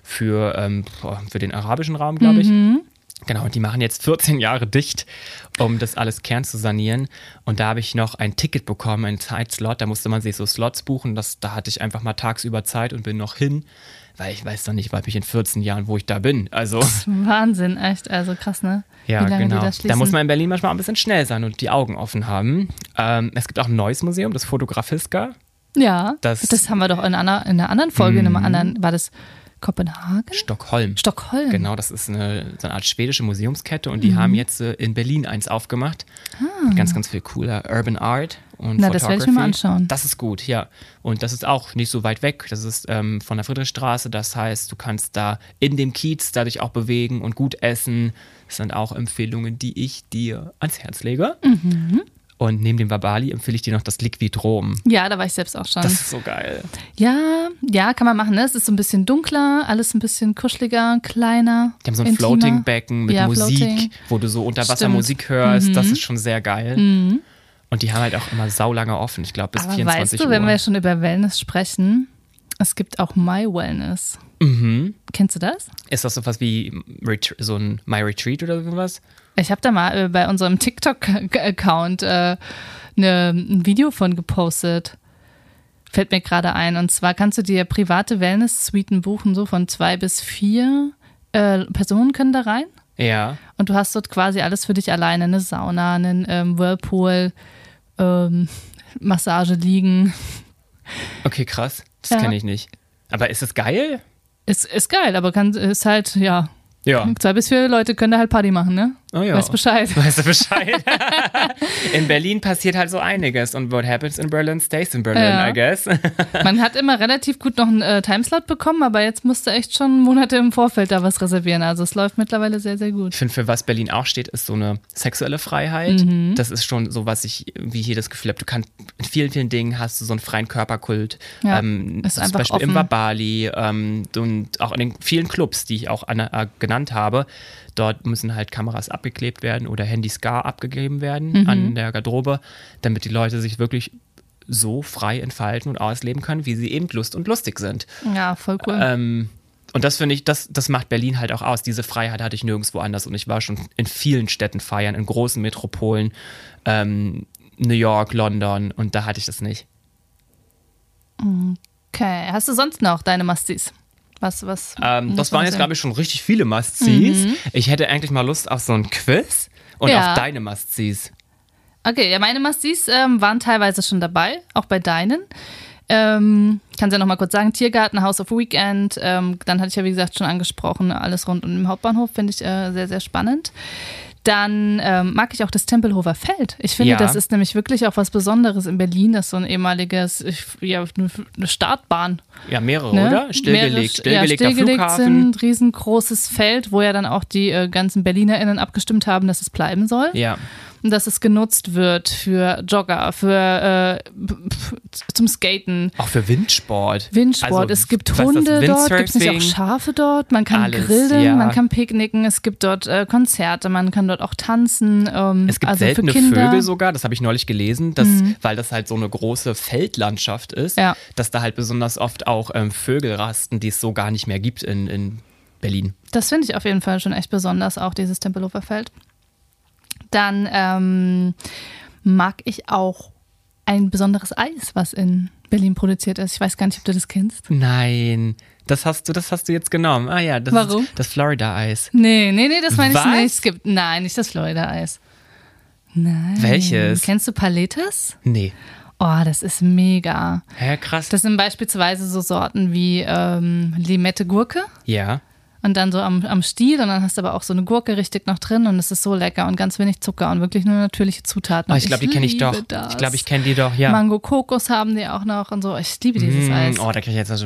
den arabischen Raum, glaube ich. Genau, und die machen jetzt 14 Jahre dicht, um das alles kernsanieren. Und da habe ich noch ein Ticket bekommen, einen Zeitslot. Da musste man sich so Slots buchen. Da hatte ich einfach mal tagsüber Zeit und bin noch hin, weil ich weiß doch nicht, weil ich in 14 Jahren, wo ich da bin. Also Wahnsinn, echt. Also krass, ne? Ja, wie lange genau. Die das schließen. Da muss man in Berlin manchmal ein bisschen schnell sein und die Augen offen haben. Es gibt auch ein neues Museum, das Fotografiska. Ja, Das haben wir doch in einer anderen Folge, in einem anderen, war das Kopenhagen? Stockholm. Genau, das ist so eine Art schwedische Museumskette und die haben jetzt in Berlin eins aufgemacht. Ganz, ganz viel cooler Urban Art und Photography. Das werde ich mir mal anschauen. Das ist gut, ja. Und das ist auch nicht so weit weg. Das ist von der Friedrichstraße. Das heißt, du kannst da in dem Kiez dich auch bewegen und gut essen. Das sind auch Empfehlungen, die ich dir ans Herz lege. Und neben dem Bali empfehle ich dir noch das Liquidrom. Ja, da war ich selbst auch schon. Das ist so geil. Ja, kann man machen. Ne? Es ist so ein bisschen dunkler, alles ein bisschen kuscheliger, kleiner. Die haben so ein intimer. Floating-Becken mit Musik, Floating. wo du so unter Wasser Musik hörst. Das ist schon sehr geil. Und die haben halt auch immer saulange offen. Ich glaube, bis Aber 24 weißt du, Uhr. wenn wir schon über Wellness sprechen, es gibt auch My Wellness. Kennst du das? Ist das sowas wie so ein My Retreat oder sowas? Ich habe da mal bei unserem TikTok-Account ein Video von gepostet. Fällt mir gerade ein. Und zwar kannst du dir private Wellness-Suiten buchen, so von 2 bis 4 Personen können da rein. Ja. Und du hast dort quasi alles für dich alleine. Eine Sauna, einen Whirlpool, Massage liegen. Okay, krass. Das kenne ich nicht. Aber ist es geil? Ist geil, aber ist halt, ja. 2 bis 4 Leute können da halt Party machen, ne? Oh ja. Weißt Bescheid. Weißt du Bescheid? In Berlin passiert halt so einiges und what happens in Berlin stays in Berlin, I guess. Man hat immer relativ gut noch einen Timeslot bekommen, aber jetzt musst du echt schon Monate im Vorfeld da was reservieren. Also es läuft mittlerweile sehr, sehr gut. Ich finde, für was Berlin auch steht, ist so eine sexuelle Freiheit. Das ist schon so, was ich wie hier das Gefühl habe, du kannst in vielen, vielen Dingen hast du so einen freien Körperkult. Ja, ist zum einfach Beispiel offen. im Bali und auch in den vielen Clubs, die ich auch genannt habe. Dort müssen halt Kameras abgeklebt werden oder Handys gar abgegeben werden an der Garderobe, damit die Leute sich wirklich so frei entfalten und ausleben können, wie sie eben Lust und lustig sind. Ja, voll cool. Und das finde ich, das macht Berlin halt auch aus. Diese Freiheit hatte ich nirgendwo anders und ich war schon in vielen Städten feiern, in großen Metropolen, New York, London und da hatte ich das nicht. Okay, hast du sonst noch deine Mastis? Was das waren jetzt, glaube ich, schon richtig viele Must-Sees. Ich hätte eigentlich mal Lust auf so ein Quiz und auf deine Must-Sees. Okay, ja, meine Must-Sees waren teilweise schon dabei, auch bei deinen. Kannst ja noch mal kurz sagen, Tiergarten, House of Weekend, dann hatte ich ja, wie gesagt, schon angesprochen, alles rund um den Hauptbahnhof, finde ich sehr, sehr spannend. Dann mag ich auch das Tempelhofer Feld. Ich finde, das ist nämlich wirklich auch was Besonderes in Berlin. Das ist so ein ehemaliges, eine Startbahn. Ja, mehrere, oder? Stillgelegter stillgelegt Flughafen. sind, riesengroßes Feld, wo ja dann auch die ganzen BerlinerInnen abgestimmt haben, dass es bleiben soll. Ja. Und dass es genutzt wird für Jogger, zum Skaten. Auch für Windsport. Also, es gibt Hunde dort, gibt es nicht auch Schafe dort? Man kann grillen, man kann picknicken, es gibt dort Konzerte, man kann dort auch tanzen. Es gibt seltene Vögel sogar, das habe ich neulich gelesen, weil das halt so eine große Feldlandschaft ist, dass da halt besonders oft auch Vögel rasten, die es so gar nicht mehr gibt in Berlin. Das finde ich auf jeden Fall schon echt besonders, auch dieses Tempelhofer Feld. Dann mag ich auch ein besonderes Eis, was in Berlin produziert ist. Ich weiß gar nicht, ob du das kennst. Nein, das hast du jetzt genommen. Ah ja, Warum? Ist das Florida-Eis. Nee, das meine ich nicht. Nein, nicht das Florida-Eis. Nein. Welches? Kennst du Paletas? Nee. Oh, das ist mega. Hä, krass. Das sind beispielsweise so Sorten wie Limette Gurke. Ja. Und dann so am Stiel und dann hast du aber auch so eine Gurke richtig noch drin und es ist so lecker und ganz wenig Zucker und wirklich nur natürliche Zutaten. Oh, ich glaube, die kenne ich doch. Ich glaube, ich kenne die doch, ja. Mango Kokos haben die auch noch und so. Ich liebe dieses Eis. Oh, da kriege ich jetzt also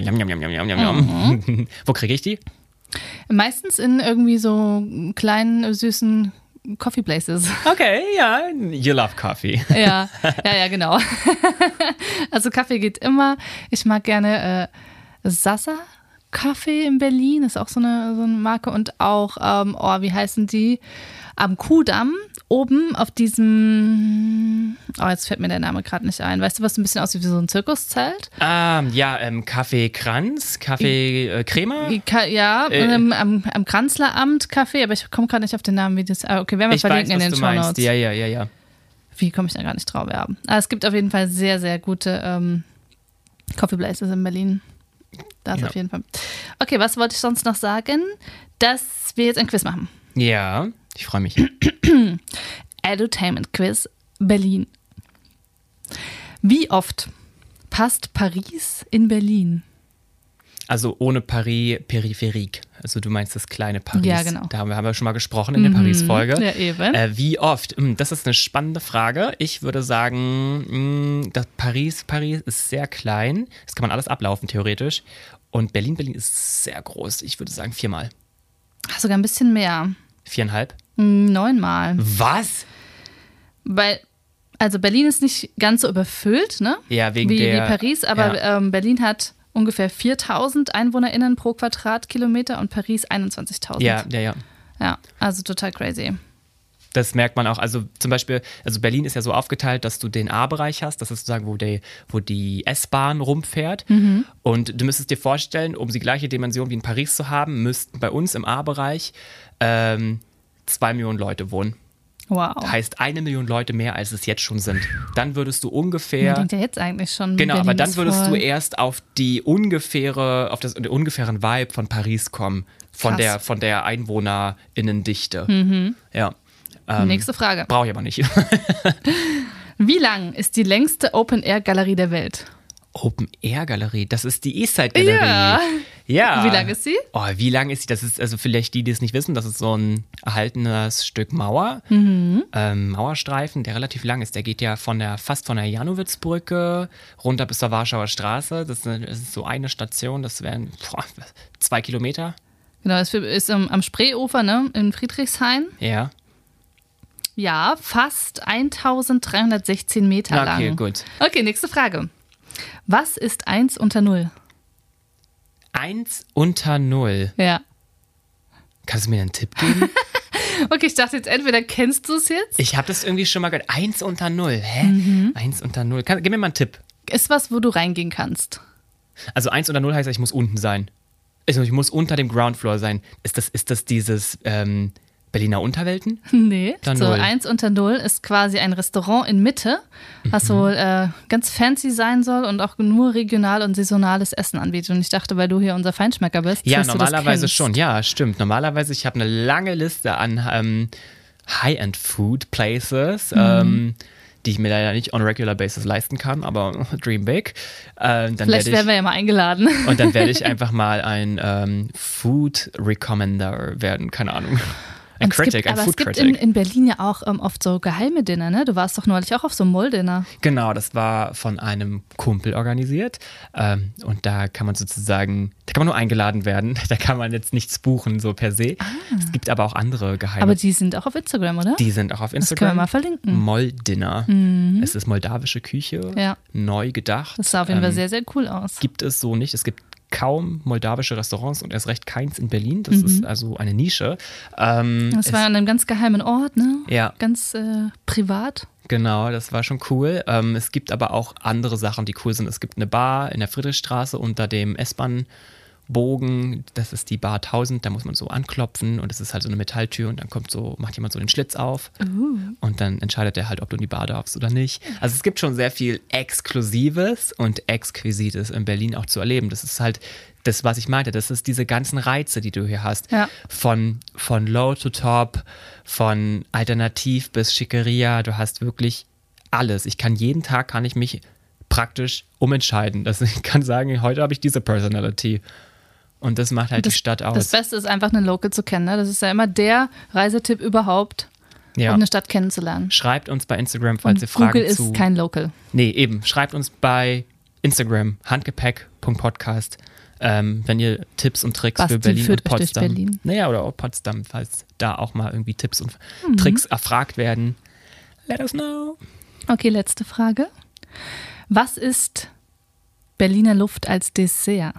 yum. Wo kriege ich die? Meistens in irgendwie so kleinen, süßen Coffee Places. Okay, ja. You love coffee. Ja, genau. Also Kaffee geht immer. Ich mag gerne Sasa Kaffee in Berlin, ist auch so eine Marke und auch, wie heißen die? Am Kuhdamm, oben auf diesem, jetzt fällt mir der Name gerade nicht ein. Weißt du, was ein bisschen aussieht wie so ein Zirkuszelt? Kaffeekranz, Kaffeecrema? Am Kanzleramt Kaffee, aber ich komme gerade nicht auf den Namen, wie das, okay, werden wir verlinken in den Shownotes. Ja. Wie komme ich da gar nicht drauf? Ja. Aber es gibt auf jeden Fall sehr, sehr gute Coffee Places in Berlin. Das auf jeden Fall. Okay, was wollte ich sonst noch sagen? Dass wir jetzt ein Quiz machen. Ja, ich freue mich. Edutainment Quiz Berlin. Wie oft passt Paris in Berlin? Also ohne Paris, Peripherik. Also du meinst das kleine Paris. Ja, genau. Da haben wir schon mal gesprochen in der Paris-Folge. Ja, eben. Wie oft? Das ist eine spannende Frage. Ich würde sagen, das Paris ist sehr klein. Das kann man alles ablaufen, theoretisch. Und Berlin ist sehr groß. Ich würde sagen 4-mal. Ach, sogar ein bisschen mehr. 4,5? 9-mal. Was? Weil, also Berlin ist nicht ganz so überfüllt, ne? Ja, wie Paris, aber Berlin hat ungefähr 4.000 EinwohnerInnen pro Quadratkilometer und Paris 21.000. Ja. Ja, also total crazy. Das merkt man auch. Also zum Beispiel, Berlin ist ja so aufgeteilt, dass du den A-Bereich hast. Das ist sozusagen, wo die S-Bahn rumfährt. Und du müsstest dir vorstellen, um die gleiche Dimension wie in Paris zu haben, müssten bei uns im A-Bereich 2 Millionen Leute wohnen. Wow. Heißt 1 Million Leute mehr, als es jetzt schon sind. Dann würdest du ungefähr... Man denkt ja jetzt eigentlich schon. Genau, Berlin aber dann würdest voll. du erst auf den ungefähren Vibe von Paris kommen. Von der EinwohnerInnendichte. Ja. Nächste Frage. Brauche ich aber nicht. Wie lang ist die längste Open-Air-Galerie der Welt? Open-Air-Galerie, das ist die Eastside-Galerie. Ja. Wie lang ist sie? Oh, wie lang ist sie? Das ist, also vielleicht die es nicht wissen, das ist so ein erhaltenes Stück Mauer, Mauerstreifen, der relativ lang ist. Der geht ja fast von der Janowitzbrücke runter bis zur Warschauer Straße. Das ist so eine Station, das wären 2 Kilometer. Genau, es ist am Spreeufer, ne, in Friedrichshain. Ja. Ja, fast 1316 Meter lang. Okay, gut. Okay, nächste Frage. Was ist 1 unter 0? 1 unter 0? Ja. Kannst du mir einen Tipp geben? Okay, ich dachte jetzt, entweder kennst du es jetzt. Ich habe das irgendwie schon mal gehört. 1 unter 0, hä? 1 unter 0. Gib mir mal einen Tipp. Ist was, wo du reingehen kannst. Also 1 unter 0 heißt, ich muss unten sein. Also ich muss unter dem Ground Floor sein. Ist das dieses Berliner Unterwelten? Nee. Dann so 0. 1 unter 0 ist quasi ein Restaurant in Mitte, was wohl ganz fancy sein soll und auch nur regional und saisonales Essen anbietet. Und ich dachte, weil du hier unser Feinschmecker bist, ja, dass normalerweise du das schon. Ja, stimmt. Normalerweise, ich habe eine lange Liste an High-End-Food-Places, die ich mir leider nicht on a regular basis leisten kann, aber dream big. Vielleicht werden wir ja mal eingeladen. Und dann werde ich einfach mal ein Food Recommender werden, keine Ahnung. Ein Critic, ein Food Critic. Es gibt in Berlin ja auch oft so geheime Dinner, ne? Du warst doch neulich auch auf so einem Mull-Dinner. Genau, das war von einem Kumpel organisiert. Und da kann man nur eingeladen werden. Da kann man jetzt nichts buchen, so per se. Es gibt aber auch andere geheime. Aber die sind auch auf Instagram, oder? Die sind auch auf Instagram. Das können wir mal verlinken. Moll-Dinner. Es ist moldawische Küche, neu gedacht. Das sah auf jeden Fall sehr, sehr cool aus. Gibt es so nicht. Es gibt kaum moldawische Restaurants und erst recht keins in Berlin. Das ist also eine Nische. Das war an einem ganz geheimen Ort, ne? Ja. Ganz privat. Genau, das war schon cool. Es gibt aber auch andere Sachen, die cool sind. Es gibt eine Bar in der Friedrichstraße unter dem S-Bahn-Bogen. Das ist die Bar 1000. Da muss man so anklopfen und es ist halt so eine Metalltür und dann macht jemand so den Schlitz auf und dann entscheidet er halt, ob du in die Bar darfst oder nicht. Also es gibt schon sehr viel Exklusives und Exquisites in Berlin auch zu erleben. Das ist halt das, was ich meinte. Das ist diese ganzen Reize, die du hier hast. Ja. Von Low to Top, von Alternativ bis Schickeria. Du hast wirklich alles. Jeden Tag kann ich mich praktisch umentscheiden. Ich kann sagen, heute habe ich diese Personality. Und das macht halt die Stadt aus. Das Beste ist einfach, eine Local zu kennen. Ne? Das ist ja immer der Reisetipp überhaupt, um eine Stadt kennenzulernen. Schreibt uns bei Instagram, falls ihr Fragen Google ist kein Local. Nee, eben. Schreibt uns bei Instagram, handgepäck.podcast, wenn ihr Tipps und Tricks Basti für Berlin und Potsdam. Durch Berlin. Naja, oder auch Potsdam, falls da auch mal irgendwie Tipps und Tricks erfragt werden. Let us know. Okay, letzte Frage. Was ist Berliner Luft als Dessert?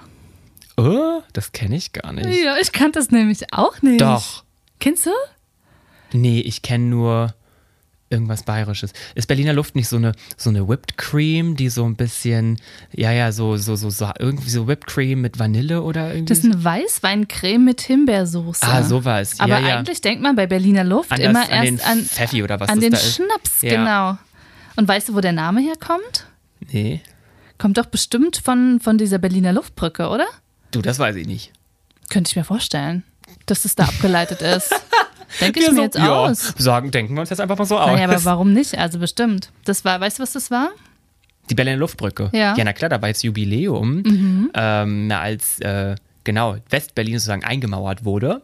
Oh, das kenne ich gar nicht. Ja, ich kannte das nämlich auch nicht. Doch. Kennst du? Nee, ich kenne nur irgendwas Bayerisches. Ist Berliner Luft nicht so eine Whipped Cream, die so ein bisschen, so irgendwie so Whipped Cream mit Vanille oder irgendwie? Das ist eine Weißweincreme mit Himbeersoße. Ah, sowas. Aber eigentlich denkt man bei Berliner Luft an immer an erst den Pfeffi oder was an das den da ist. Schnaps, Ja. genau. Und weißt du, wo der Name herkommt? Nee. Kommt doch bestimmt von dieser Berliner Luftbrücke, oder? Du, das weiß ich nicht. Könnte ich mir vorstellen, dass es da abgeleitet ist. Denke ich mir jetzt aus. Denken wir uns jetzt einfach mal so aus. Naja, aber warum nicht? Also bestimmt. Das war, weißt du, was das war? Die Berliner Luftbrücke. Ja. Ja, na klar, da war jetzt Jubiläum, als Westberlin sozusagen eingemauert wurde,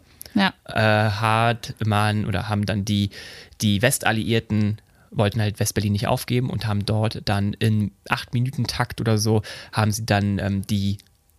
haben dann die Westalliierten wollten halt Westberlin nicht aufgeben und haben dort dann in 8-Minuten-Takt oder so, haben sie dann die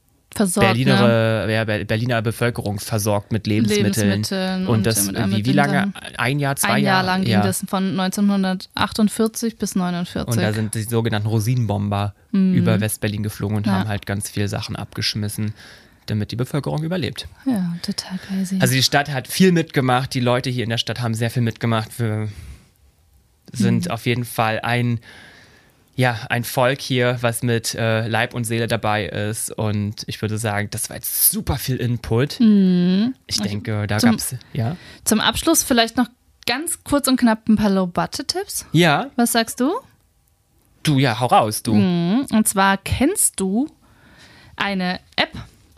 Berliner Bevölkerung versorgt mit Lebensmitteln. Und das wie lange? Ein Jahr, 2 Jahre? Ein Jahr lang ging das von 1948 bis 1949. Und da sind die sogenannten Rosinenbomber über Westberlin geflogen und haben halt ganz viele Sachen abgeschmissen, damit die Bevölkerung überlebt. Ja, total crazy. Also die Stadt hat viel mitgemacht, die Leute hier in der Stadt haben sehr viel mitgemacht. Wir sind auf jeden Fall ein Volk hier, was mit Leib und Seele dabei ist. Und ich würde sagen, das war jetzt super viel Input. Ich denke, da gab es, Zum Abschluss vielleicht noch ganz kurz und knapp ein paar Low-Budget-Tipps. Ja. Was sagst du? Du, ja, hau raus, du. Und zwar kennst du eine App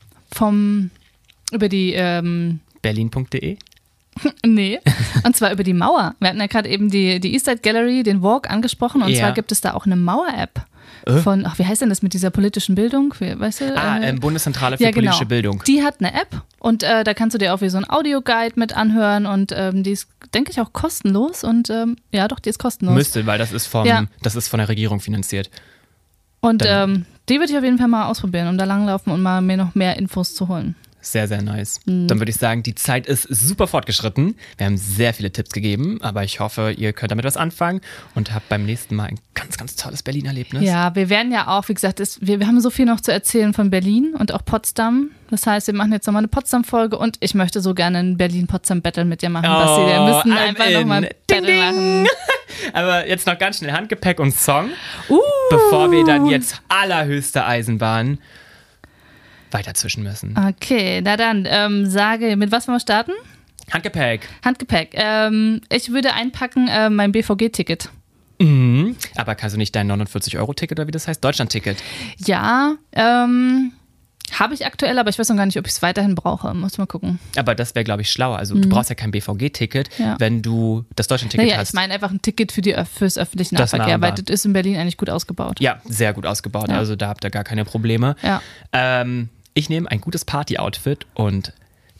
über die Berlin.de? Nee, und zwar über die Mauer. Wir hatten ja gerade eben die Eastside Gallery, den Walk angesprochen und zwar gibt es da auch eine Mauer-App von, wie heißt denn das mit dieser politischen Bildung? Weißt du? Bundeszentrale für politische Bildung. Die hat eine App und da kannst du dir auch wie so ein Audioguide mit anhören und die ist, denke ich, auch kostenlos und die ist kostenlos. Müsste, weil das ist von der Regierung finanziert. Und die würde ich auf jeden Fall mal ausprobieren und da langlaufen und mal mir noch mehr Infos zu holen. Sehr, sehr nice. Dann würde ich sagen, die Zeit ist super fortgeschritten. Wir haben sehr viele Tipps gegeben, aber ich hoffe, ihr könnt damit was anfangen und habt beim nächsten Mal ein ganz, ganz tolles Berlin-Erlebnis. Ja, wir werden ja auch, wie gesagt, wir haben so viel noch zu erzählen von Berlin und auch Potsdam. Das heißt, wir machen jetzt nochmal eine Potsdam-Folge und ich möchte so gerne ein Berlin-Potsdam-Battle mit dir machen, Basti. Wir müssen einfach nochmal ein Battle machen. Aber jetzt noch ganz schnell Handgepäck und Song, bevor wir dann jetzt allerhöchste Eisenbahn weiter zwischen müssen. Okay, na dann sage, mit was wollen wir starten? Handgepäck. Ich würde einpacken mein BVG-Ticket. Aber kannst du nicht dein 49-Euro-Ticket oder wie das heißt? Deutschland-Ticket. Ja, habe ich aktuell, aber ich weiß noch gar nicht, ob ich es weiterhin brauche. Muss mal gucken. Aber das wäre, glaube ich, schlauer. Also du brauchst ja kein BVG-Ticket, wenn du das Deutschland-Ticket hast. Ich meine einfach ein Ticket fürs öffentliche Nahverkehr, weil das ist in Berlin eigentlich gut ausgebaut. Ja, sehr gut ausgebaut. Ja. Also da habt ihr gar keine Probleme. Ja. Ich nehme ein gutes Party-Outfit und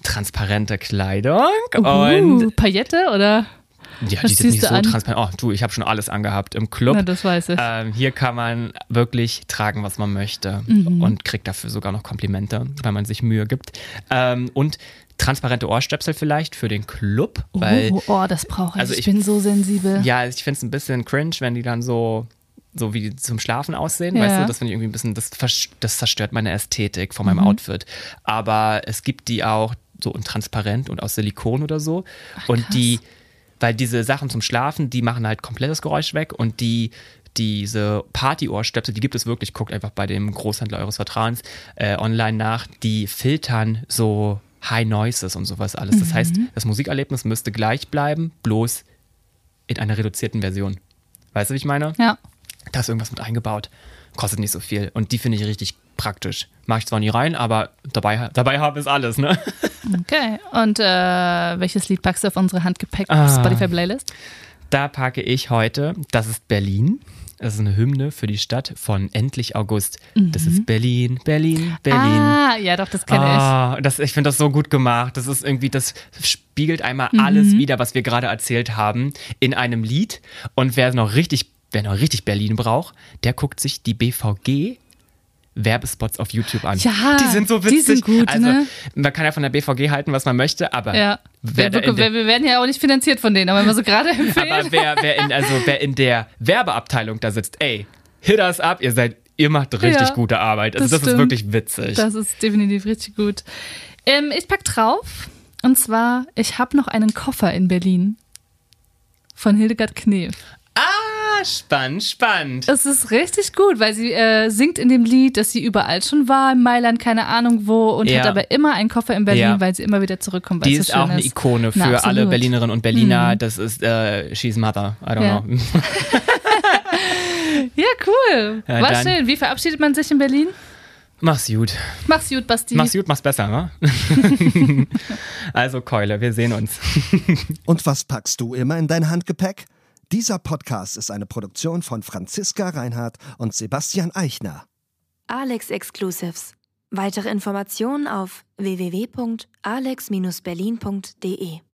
transparente Kleidung und Paillette oder? ja, die sind nicht so transparent. Oh, du, ich habe schon alles angehabt im Club. Na, das weiß ich. Hier kann man wirklich tragen, was man möchte und kriegt dafür sogar noch Komplimente, weil man sich Mühe gibt. Und transparente Ohrstöpsel vielleicht für den Club. Weil, das brauche ich. Also ich bin so sensibel. Ja, ich finde es ein bisschen cringe, wenn die dann so wie die zum Schlafen aussehen, weißt du, das finde ich irgendwie ein bisschen, das zerstört meine Ästhetik von meinem Outfit. Aber es gibt die auch so in transparent und aus Silikon oder so. Ach, und weil diese Sachen zum Schlafen, die machen halt komplettes Geräusch weg und diese Party-Ohrstöpsel, die gibt es wirklich, guckt einfach bei dem Großhändler eures Vertrauens online nach, die filtern so High Noises und sowas alles. Das heißt, das Musikerlebnis müsste gleich bleiben, bloß in einer reduzierten Version. Weißt du, wie ich meine? Ja. Da ist irgendwas mit eingebaut. Kostet nicht so viel. Und die finde ich richtig praktisch. Mach ich zwar nie rein, aber dabei habe ich alles, ne? Okay. Und welches Lied packst du auf unsere Handgepäck-Spotify-Playlist? Da packe ich heute, das ist Berlin. Das ist eine Hymne für die Stadt von Endlich August. Das ist Berlin, Berlin, Berlin. Ah, ja doch, das kenne ich. Ich finde das so gut gemacht. Das ist irgendwie, das spiegelt einmal alles wider, was wir gerade erzählt haben, in einem Lied. Und wer noch richtig Berlin braucht, der guckt sich die BVG Werbespots auf YouTube an. Ja, die sind so witzig. Die sind gut, also, ne? Man kann ja von der BVG halten, was man möchte, aber wir werden ja auch nicht finanziert von denen, aber immer so gerade empfehlen. Aber wer in der Werbeabteilung da sitzt, ey, hit us up, ihr macht richtig gute Arbeit. Also das ist wirklich witzig. Das ist definitiv richtig gut. Ich pack drauf, und zwar, ich habe noch einen Koffer in Berlin von Hildegard Knef. Spannend. Es ist richtig gut, weil sie singt in dem Lied, dass sie überall schon war, in Mailand, keine Ahnung wo, und hat aber immer einen Koffer in Berlin, weil sie immer wieder zurückkommt. Die ist auch eine Ikone für alle Berlinerinnen und Berliner. Das ist She's Mother. I don't know. Ja, cool. War schön. Wie verabschiedet man sich in Berlin? Mach's gut. Mach's gut, Basti. Mach's gut, mach's besser, ne? Also Keule, wir sehen uns. Und was packst du immer in dein Handgepäck? Dieser Podcast ist eine Produktion von Franziska Reinhardt und Sebastian Eichner. Alex Exclusives. Weitere Informationen auf www.alex-berlin.de